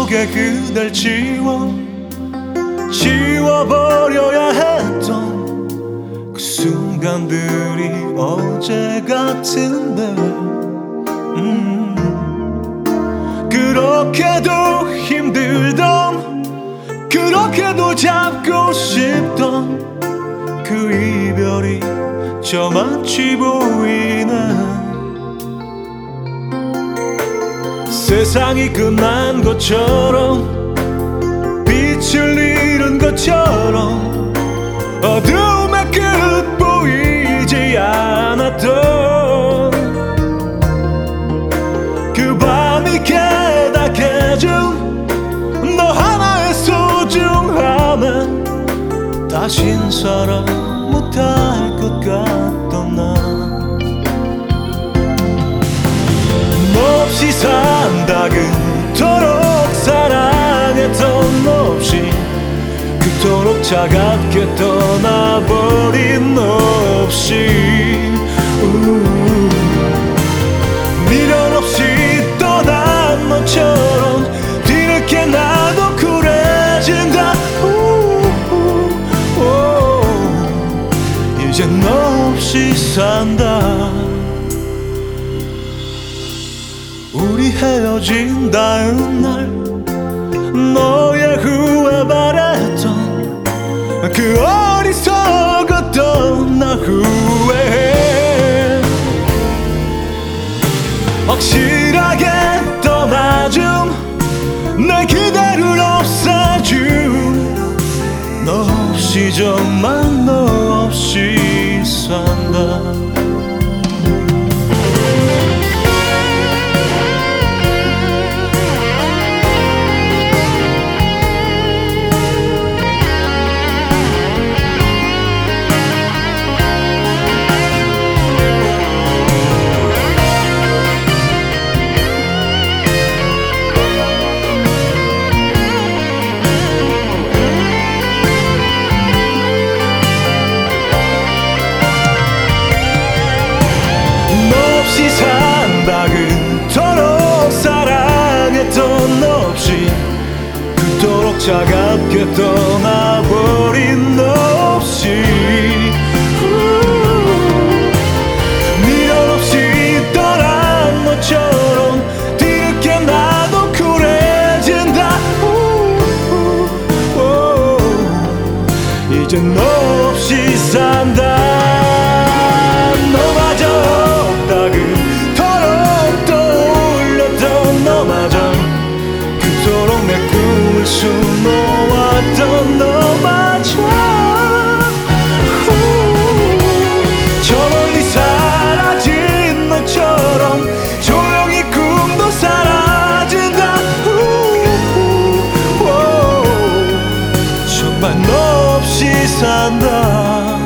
속에 그댈 지워버려야 했던 그 순간들이 어제 같은데 그렇게도 힘들던 그렇게도 잡고 싶던 그 이별이 저만치 보이네. 세상이 끝난 것처럼 빛을 잃은 것처럼 어둠의 끝 보이지 않았던 그 밤이 깨닫게 해준 너 하나의 소중함에 다신 사랑 못할 것 같던 나 너 없이 산다 그토록 사랑했던 너 없이 그토록 차갑게 떠나버린 너 없이 미련 없이 떠난 너처럼 뒤늦게 나도 쿨해진다. 이제 너 없이 산다. 우리 헤어진 다음 날 너의 후회 바랬던 그 어리석었던 나 후회해. 확실하게 떠나준 내 기대를 없애준 너 없이 정말 너 없이 산다. 없이 산다 그토록 사랑했던 너 없이 그토록 차갑게 떠나버린 너 없이 미련 없이 떠난 너처럼 뒤늦게 나도 쿨해진다. 이제 너 없이 산다. 수놓았던 너마저 저 멀리 사라진 너처럼 조용히 꿈도 사라진다. 정말 너 없이 산다.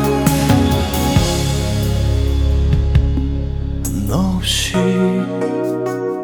너 없이